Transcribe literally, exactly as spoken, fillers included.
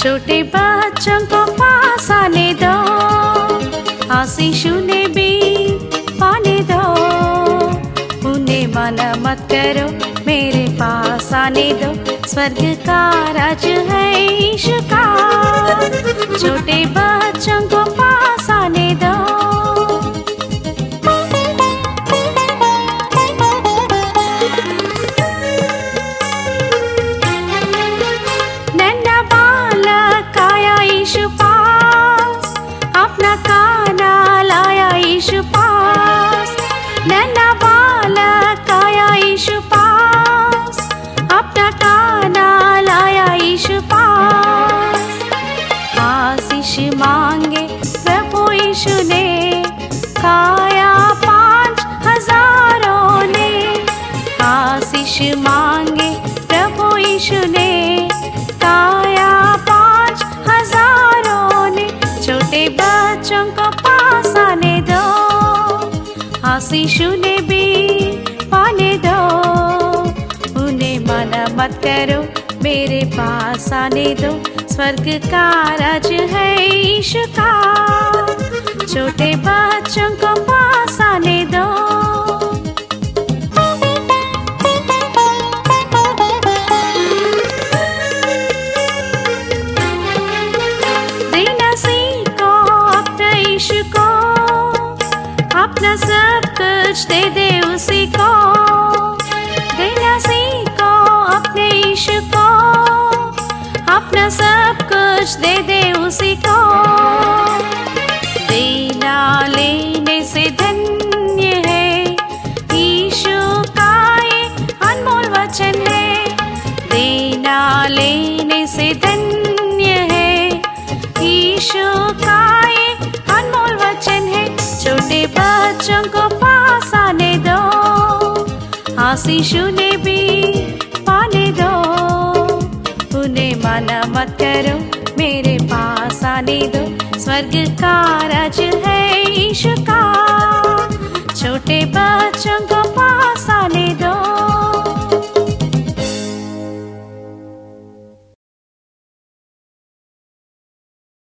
छोटे बच्चों को पास आने दो, आशीष उन्हें भी पाने दो। उन्हें मना मत करो, मेरे पास आने दो, स्वर्ग का राज है यीशु का। छोटे बच्चों को पास आने दो। नन्हा बालक आया यीशु पास, अपना काना लाया यीशु पास। नन्हा बालक आया यीशु पास, अपना काना लाया यीशु पास। आशीष मांगे प्रभु यीशु ने, खाया पांच हजारों ने। आशीष मांगे प्रभु यीशु ने, खाया पांच हजारों ने। छोटे बच्चों को पास आने दो, आशीष उन्हें भी पाने दो। उन्हें मना मत करो, मेरे पास आने दो, स्वर्ग का राज है यीशु का। छोटे बच्चों को पास आने दो। देना सीखो अपने यीशु को, अपना सब कुछ दे दे उसी को। देना सीखो अपने यीशु को, अपना सब कुछ दे दे उसी को। देना लेने से धन्य है, यीशु का ये अनमोल वचन है। देना लेने से धन्य है, यीशु का ये अनमोल वचन है। छोटे बच्चों को पास आने दो, आशीष उन्हें भी पाने दो। उन्हें मना मत करो, मेरे पास आने दो, स्वर्ग का राज है